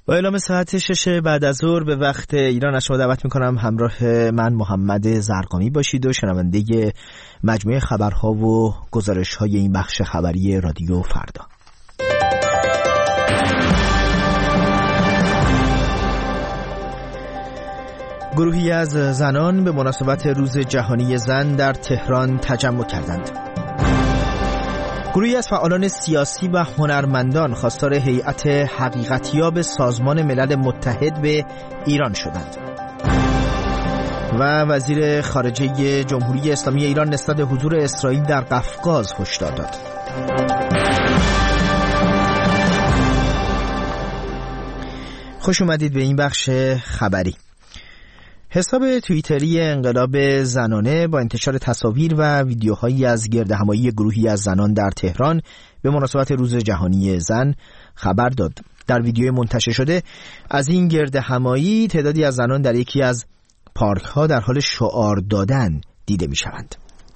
با اعلام ساعت 6 بعد از ظهر به وقت ایران از شما دعوت میکنم همراه من محمد زرقامی باشید و شنونده مجموعه خبرها و گزارش‌های این بخش خبری رادیو فردا. گروهی از زنان به مناسبت روز جهانی زن در تهران تجمع کردند. گروهی از فعالان سیاسی و هنرمندان خواستار هیئت حقیقتیاب سازمان ملل متحد به ایران شدند. و وزیر خارجه جمهوری اسلامی ایران نسبت حضور اسرائیل در قفقاز هشدار داد. خوش اومدید به این بخش خبری. حساب توییتری انقلاب زنانه با انتشار تصاویر و ویدیوهایی از گردهمایی گروهی از زنان در تهران به مناسبت روز جهانی زن خبر داد. در ویدیوی منتشر شده از این گردهمایی تعدادی از زنان در یکی از پارک ها در حال شعار دادن دیده می شوند.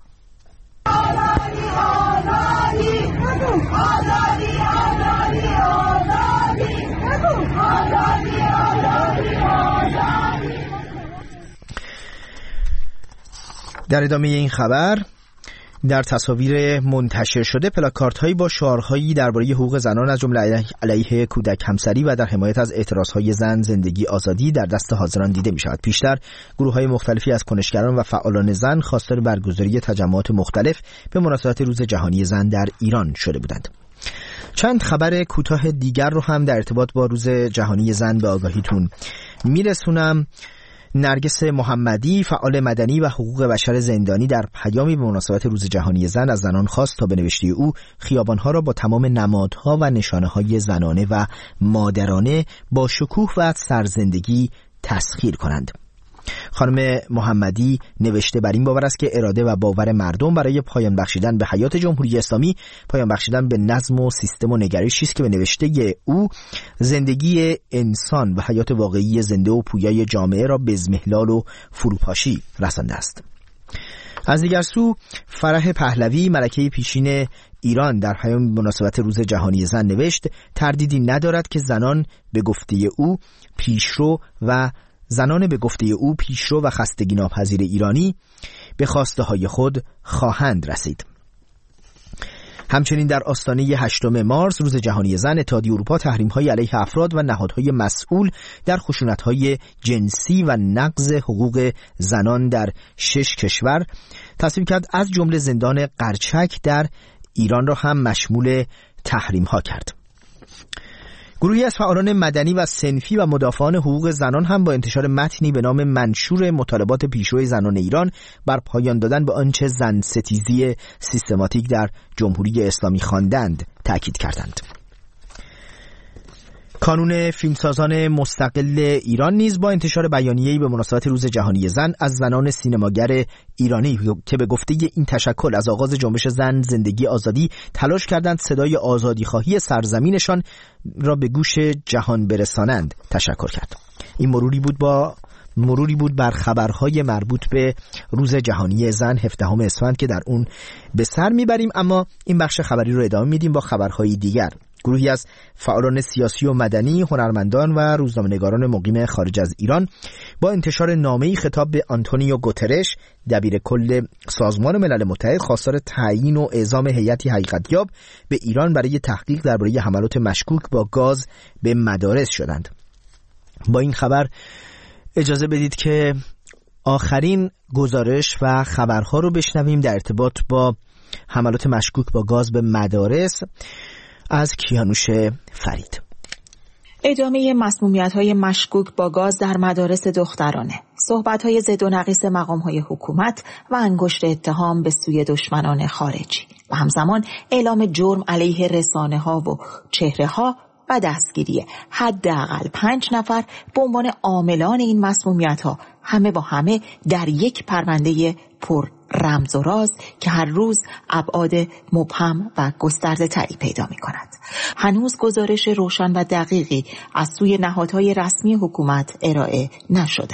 در ادامه این خبر در تصاویر منتشر شده پلاکارت هایی با شعارهایی درباره حقوق زنان از جمله علیه کودک همسری و در حمایت از اعتراضهای زن، زندگی، آزادی در دست حاضران دیده می شود. پیشتر گروه های مختلفی از کنشگران و فعالان زن خواستار برگزاری تجمعات مختلف به مناسبت روز جهانی زن در ایران شده بودند. چند خبر کوتاه دیگر رو هم در ارتباط با روز جهانی زن به آگاهیتون میرسونم. نرگس محمدی فعال مدنی و حقوق بشر زندانی در پیامی به مناسبت روز جهانی زن از زنان خواست تا به نوشته او خیابانها را با تمام نمادها و نشانه‌های زنانه و مادرانه با شکوه و سرزندگی تسخیر کنند. خانم محمدی نوشته بر این باور است که اراده و باور مردم برای پایان بخشیدن به حیات جمهوری اسلامی، پایان بخشیدن به نظم و سیستم و نگرشی است که به نوشته او زندگی انسان و حیات واقعی زنده و پویای جامعه را به اضمحلال و فروپاشی رسانده است. از دیگر سو فرح پهلوی ملکه پیشین ایران در پیام مناسبت روز جهانی زن نوشت تردیدی ندارد که زنان به گفته او پیشرو و خستگی ناپذیر ایرانی به خواسته های خود خواهند رسید. همچنین در آستانه 8 مارس روز جهانی زن اتحادیه اروپا تحریم‌های علیه افراد و نهادهای مسئول در خشونت‌های جنسی و نقض حقوق زنان در 6 کشور تصویب کرد، از جمله زندان قرچک در ایران را هم مشمول تحریم‌ها کرد. گروهی از فعالان مدنی و صنفی و مدافعان حقوق زنان هم با انتشار متنی به نام منشور مطالبات پیشرو زنان ایران بر پایان دادن به آنچه زن ستیزی سیستماتیک در جمهوری اسلامی خواندند تأکید کردند. کانون فیلمسازان مستقل ایران نیز با انتشار بیانیه‌ای به مناسبت روز جهانی زن از زنان سینماگر ایرانی که به گفته این تشکل از آغاز جنبش زن، زندگی، آزادی تلاش کردند صدای آزادیخواهی سرزمینشان را به گوش جهان برسانند تشکر کرد. این مروری بود بر خبرهای مربوط به روز جهانی زن 17 اسفند که در اون به سر میبریم، اما این بخش خبری رو ادامه میدیم با خبرهای دیگر. گروهی از فعالان سیاسی و مدنی، هنرمندان و روزنامه‌نگاران مقیم خارج از ایران با انتشار نامه‌ای خطاب به آنتونیو گوترش دبیرکل سازمان ملل متحد خواستار تعیین و اعزام هیئتی حقیقتیاب به ایران برای تحقیق درباره حملات مشکوک با گاز به مدارس شدند. با این خبر اجازه بدید که آخرین گزارش و خبرها رو بشنویم در ارتباط با حملات مشکوک با گاز به مدارس از کیانوش فرید. ادامه مسمومیت‌های مشکوک با گاز در مدارس دخترانه، صحبت‌های ضد و نقیص مقام‌های حکومت و انگشت اتهام به سوی دشمنان خارجی و همزمان اعلام جرم علیه رسانه‌ها و چهره‌ها و دستگیری حداقل 5 نفر به عنوان عاملان این مسمومیت‌ها، همه با همه در یک پرونده پر رمز و راز که هر روز ابعاد مبهم و گسترده تری پیدا می کند. هنوز گزارش روشن و دقیقی از سوی نهادهای رسمی حکومت ارائه نشده است.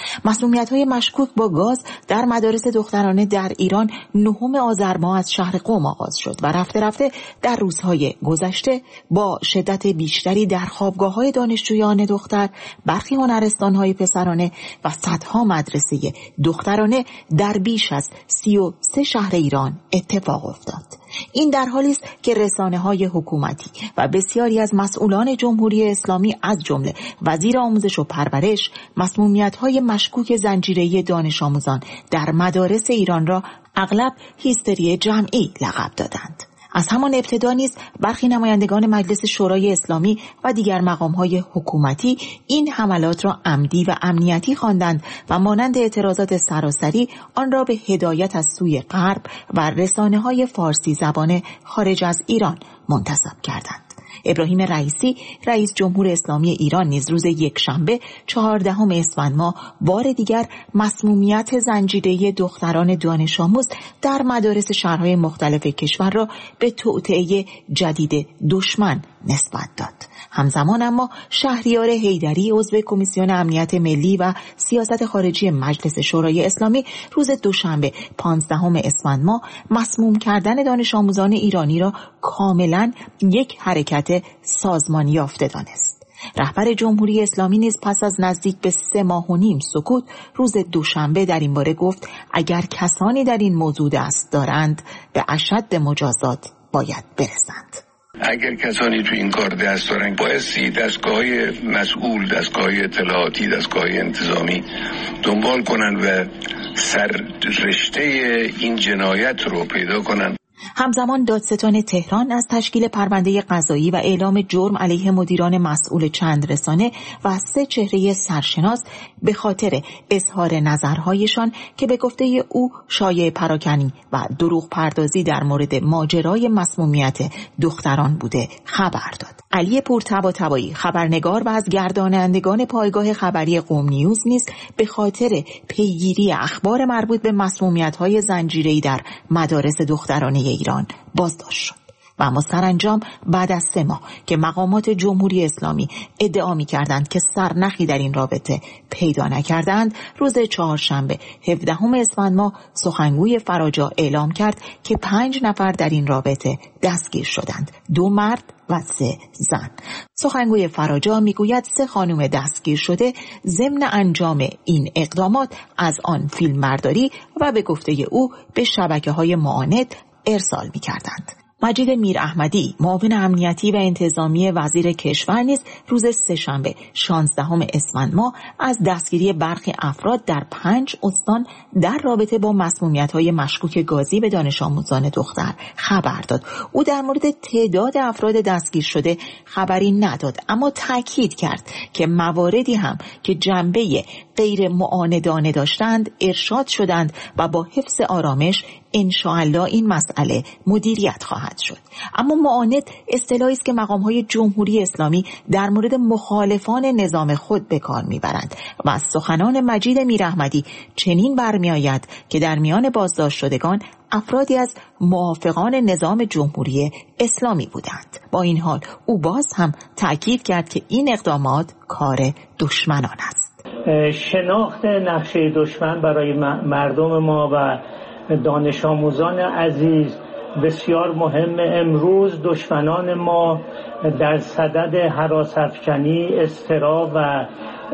مسمومیت‌های مشکوک با گاز در مدارس دخترانه در ایران 9 آذر ماه از شهر قم آغاز شد و رفته رفته در روزهای گذشته با شدت بیشتری در خوابگاه‌های دانشجویان دختر، برخی هنرستان‌های پسرانه و صدها مدرسه دخترانه در بیش از 33 شهر ایران اتفاق افتاد. این در حالی است که رسانه‌های حکومتی و بسیاری از مسئولان جمهوری اسلامی از جمله وزیر آموزش و پرورش مسمومیت‌های مشکوک زنجیره‌ای دانش آموزان در مدارس ایران را اغلب هیستری جمعی لقب دادند. از همان ابتدا نیز برخی نمایندگان مجلس شورای اسلامی و دیگر مقام‌های حکومتی این حملات را عمدی و امنیتی خواندند و مانند اعتراضات سراسری آن را به هدایت از سوی غرب و رسانه‌های فارسی زبان خارج از ایران منتسب کردند. ابراهیم رئیسی رئیس جمهور اسلامی ایران نیز روز یکشنبه 14 اسفند ماه بار دیگر مسمومیت زنجیره‌ای دختران دانش آموز در مدارس شهرهای مختلف کشور را به توطئه جدید دشمن نسبت داد. همزمان اما شهریار حیدری عضو کمیسیون امنیت ملی و سیاست خارجی مجلس شورای اسلامی روز دوشنبه 15 اسفند ماه مسموم کردن دانش آموزان ایرانی را کاملا یک حرکت سازمانی یافته دانست. رهبر جمهوری اسلامی نیز پس از نزدیک به 3.5 ماه سکوت روز دوشنبه در این باره گفت اگر کسانی در این موضوع دست دارند به اشد مجازات باید برسند. اگر کسانی تو این کار دست دارن بایستی دستگاه مسئول، دستگاه اطلاعاتی، دستگاه انتظامی دنبال کنن و سر رشته این جنایت رو پیدا کنن. همزمان دادستان تهران از تشکیل پرونده قضایی و اعلام جرم علیه مدیران مسئول چند رسانه و 3 چهره سرشناس به خاطر اظهار نظرهایشان که به گفته او شایع پراکنی و دروغ پردازی در مورد ماجرای مسمومیت دختران بوده خبر داد. علی پورطباطبایی خبرنگار و از گردانندگان پایگاه خبری قم نیوز نیز به خاطر پیگیری اخبار مربوط به مسمومیت‌های زنجیره‌ای در مدارس دخترانه ایران بازداشت شد. و اما سرانجام بعد از 3 ماه که مقامات جمهوری اسلامی ادعا می‌کردند که سرنخی در این رابطه پیدا نکردند، روز چهارشنبه 17 اسفند ماه سخنگوی فراجا اعلام کرد که 5 نفر در این رابطه دستگیر شدند، 2 مرد و 3 زن. سخنگوی فراجا میگوید 3 خانم دستگیر شده ضمن انجام این اقدامات از آن فیلمبرداری و به گفته او به شبکه‌های معاند ارسال می‌کردند. مجید میراحمدی معاون امنیتی و انتظامی وزیر کشور نیز روز سه‌شنبه 16 اسفند ماه از دستگیری برخی افراد در 5 استان در رابطه با مسمومیت‌های مشکوک گازی به دانش آموزان دختر خبر داد. او در مورد تعداد افراد دستگیر شده خبری نداد، اما تاکید کرد که مواردی هم که جنبه غیر معاندانه داشتند ارشاد شدند و با حفظ آرامش انشاءالله این مسئله مدیریت خواهد شد. اما معاند اصطلاحی است که مقام‌های جمهوری اسلامی در مورد مخالفان نظام خود به کار می‌برند و از سخنان مجید میراحمدی چنین برمی‌آید که در میان بازداشت شدگان افرادی از موافقان نظام جمهوری اسلامی بودند. با این حال او باز هم تأکید کرد که این اقدامات کار دشمنان است. شناخت نقشه دشمن برای مردم ما و دانش آموزان عزیز بسیار مهمه. امروز دشمنان ما در صدد هراس‌افکنی، اضطراب و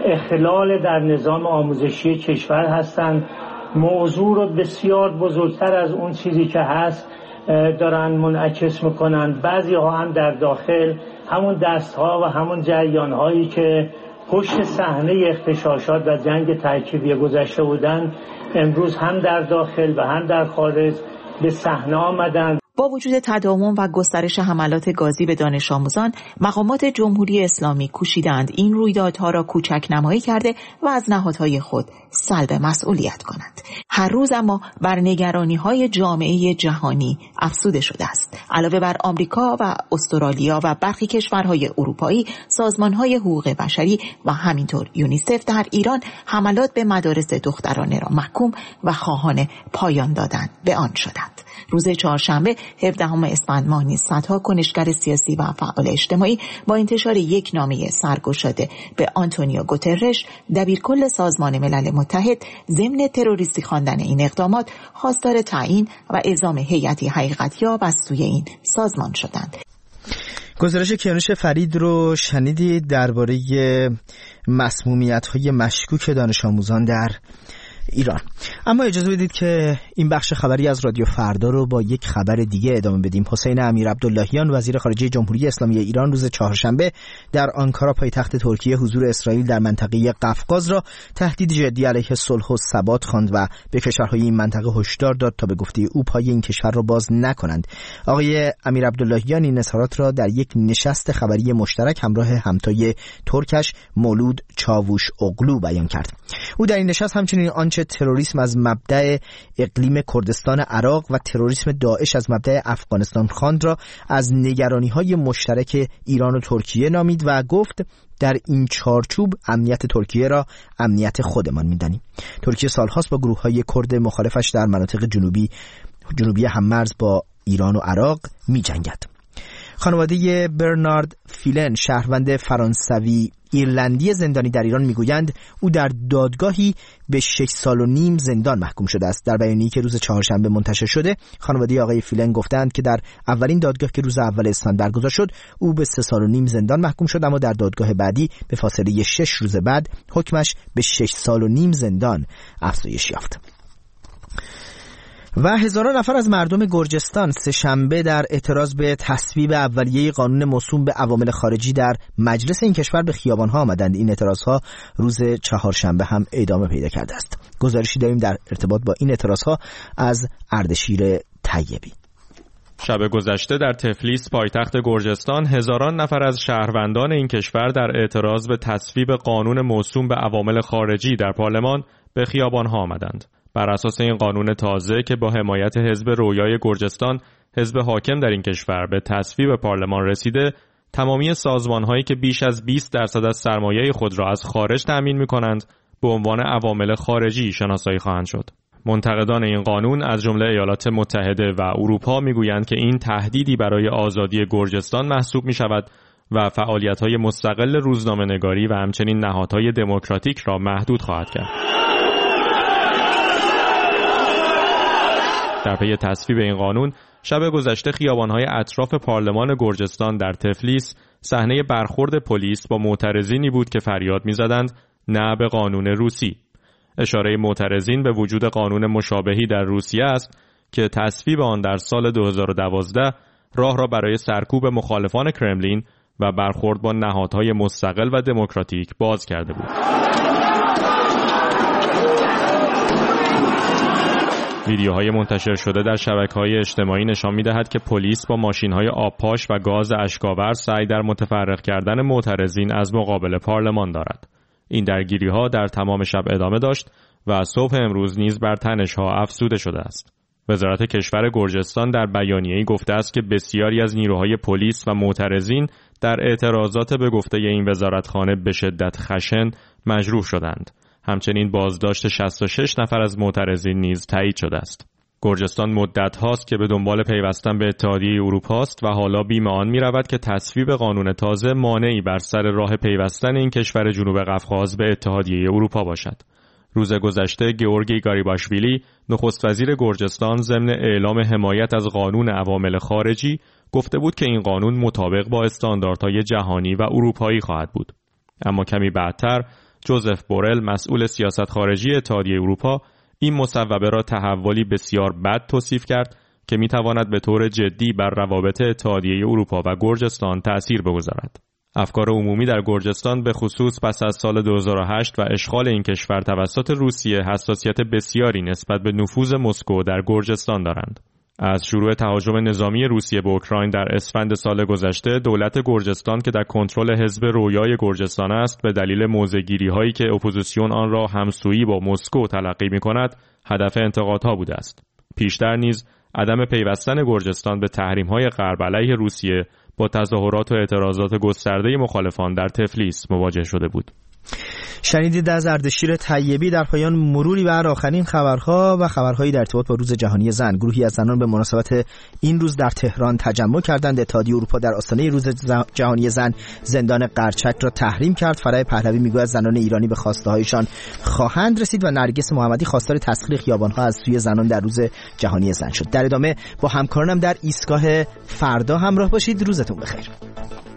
اخلال در نظام آموزشی کشور هستند. موضوع رو بسیار بزرگتر از اون چیزی که هست دارن منعکس میکنن. بعضی ها هم در داخل همون دست ها و همون جریان هایی که پشت صحنه اغتشاشات و جنگ ترکیبی گذشته بودن امروز هم در داخل و هم در خارج به صحنه آمدن. با وجود تداوم و گسترش حملات گازی به دانش آموزان، مقامات جمهوری اسلامی کوشیدند این رویدادها را کوچک نمایی کرده و از نهادهای خود سلب مسئولیت کنند. هر روز اما بر نگرانی‌های جامعه جهانی افزوده شده است. علاوه بر آمریکا و استرالیا و برخی کشورهای اروپایی، سازمان‌های حقوق بشری و همینطور یونیسف در ایران حملات به مدارس دخترانه را محکوم و خواهان پایان دادن به آن شدند. روز چهارشنبه 17 اسفند ماه نیز صدها کنشگر سیاسی و فعال اجتماعی با انتشار یک نامه سرگشاده به آنتونیو گوترش دبیرکل سازمان ملل متحد ضمن تروریستی خواندن این اقدامات خواستار تعیین و اعزام هیئتی حقیقتیاب از سوی این سازمان شدند. گزارش کیانوش فرید رو شنیدید درباره مسمومیت‌های مشکوک دانش آموزان در ایران. اما اجازه بدید که این بخش خبری از رادیو فردا رو با یک خبر دیگه ادامه بدیم. حسین امیر عبداللهیان وزیر خارجه جمهوری اسلامی ایران روز چهارشنبه در آنکارا پایتخت ترکیه حضور اسرائیل در منطقه قفقاز را تهدید جدی علیه صلح و ثبات خواند و به کشورهای این منطقه هشدار داد تا به گفته او پای این کشور را باز نکنند. آقای امیر عبداللهیان این اظهارات را در یک نشست خبری مشترک همراه همتای ترکش مولود چاووش اغلو بیان کرد. او در این نشست همچنین آنچه تروریسم از مبدأ اقلیم کردستان عراق و تروریسم داعش از مبدأ افغانستان خواند را از نگرانی‌های مشترک ایران و ترکیه نامید و گفت در این چارچوب امنیت ترکیه را امنیت خودمان می‌دانیم. ترکیه سال‌هاست با گروه‌های کرد مخالفش در مناطق جنوبی هممرز با ایران و عراق می‌جنگد. خانواده برنارد فیلن شهروند فرانسوی ایرلندی زندانی در ایران میگویند او در دادگاهی به 6 سال و نیم زندان محکوم شده است. در بیانیه‌ای که روز چهارشنبه منتشر شده خانواده آقای فیلن گفتند که در اولین دادگاه که روز اول اسفند برگزار شد او به 3 سال و نیم زندان محکوم شد، اما در دادگاه بعدی به فاصله 6 روز بعد حکمش به 6 سال و نیم زندان افزایش یافت. و هزاران نفر از مردم گرجستان سه‌شنبه در اعتراض به تصویب اولیه قانون موسوم به عوامل خارجی در مجلس این کشور به خیابان‌ها آمدند. این اعتراض‌ها روز چهارشنبه هم ادامه پیدا کرده است. گزارشی داریم در ارتباط با این اعتراض‌ها از اردشیر طیبی. شب گذشته در تفلیس پایتخت گرجستان هزاران نفر از شهروندان این کشور در اعتراض به تصویب قانون موسوم به عوامل خارجی در پارلمان به خیابان‌ها آمدند. بر اساس این قانون تازه که با حمایت حزب رویای گرجستان، حزب حاکم در این کشور، به تصویب پارلمان رسیده، تمامی سازمان‌هایی که بیش از 20% از سرمایه خود را از خارج تأمین می‌کنند، به عنوان عوامل خارجی شناسایی خواهند شد. منتقدان این قانون از جمله ایالات متحده و اروپا می‌گویند که این تهدیدی برای آزادی گرجستان محسوب می‌شود و فعالیت‌های مستقل روزنامه‌نگاری و همچنین نهادهای دموکراتیک را محدود خواهد کرد. در پی تصویب این قانون شب گذشته خیابان‌های اطراف پارلمان گرجستان در تفلیس صحنه برخورد پلیس با معترضینی بود که فریاد می‌زدند نه به قانون روسی. اشاره معترضین به وجود قانون مشابهی در روسیه است که تصویب آن در سال 2012 راه را برای سرکوب مخالفان کرملین و برخورد با نهادهای مستقل و دموکراتیک باز کرده بود. ویدیوهای منتشر شده در شبکه‌های اجتماعی نشان می‌دهد که پلیس با ماشین‌های آبپاش و گاز اشک‌آور سعی در متفرق کردن معترضین از مقابل پارلمان دارد. این درگیری‌ها در تمام شب ادامه داشت و صبح امروز نیز بر تنش‌ها افزوده شده است. وزارت کشور گرجستان در بیانیه‌ای گفته است که بسیاری از نیروهای پلیس و معترضین در اعتراضات به گفته این وزارتخانه به شدت خشن مجروح شدند. همچنین بازداشت 66 نفر از معترضین نیز تایید شده است. گرجستان مدت هاست که به دنبال پیوستن به اتحادیه اروپا است و حالا بیم آن می رود که تصویب قانون تازه مانعی بر سر راه پیوستن این کشور جنوب قفقاز به اتحادیه اروپا باشد. روز گذشته گیورگی گاریباشویلی نخست وزیر گرجستان ضمن اعلام حمایت از قانون عوامل خارجی گفته بود که این قانون مطابق با استانداردهای جهانی و اروپایی خواهد بود. اما کمی بعدتر جوزف بورل مسئول سیاست خارجی اتحادیه اروپا این مصوبه را تحولی بسیار بد توصیف کرد که میتواند به طور جدی بر روابط اتحادیه اروپا و گرجستان تأثیر بگذارد. افکار عمومی در گرجستان به خصوص پس از سال 2008 و اشغال این کشور توسط روسیه حساسیت بسیاری نسبت به نفوذ مسکو در گرجستان دارند. از شروع تهاجم نظامی روسیه به اوکراین در اسفند سال گذشته، دولت گرجستان که در کنترل حزب رویای گرجستان است، به دلیل موضع‌گیری‌هایی که اپوزیسیون آن را همسویی با مسکو تلقی می‌کند، هدف انتقادها بوده است. پیشتر نیز عدم پیوستن گرجستان به تحریم‌های غرب علیه روسیه با تظاهرات و اعتراضات گسترده مخالفان در تفلیس مواجه شده بود. شنیدید از اردشیر طیبی در پایان مروری بر آخرین خبرها و خبرهایی در ارتباط با روز جهانی زن. گروهی از زنان به مناسبت این روز در تهران تجمع کردند. اتحادیه اروپا در آستانه روز جهانی زن زندان قرچک را تحریم کرد. فرح پهلوی میگوید زنان ایرانی به خواسته هایشان خواهند رسید و نرگس محمدی خواستار تسخیر خیابان‌ها از سوی زنان در روز جهانی زن شد. در ادامه با همکارانم در ایستگاه فردا همراه باشید. روزتون بخیر.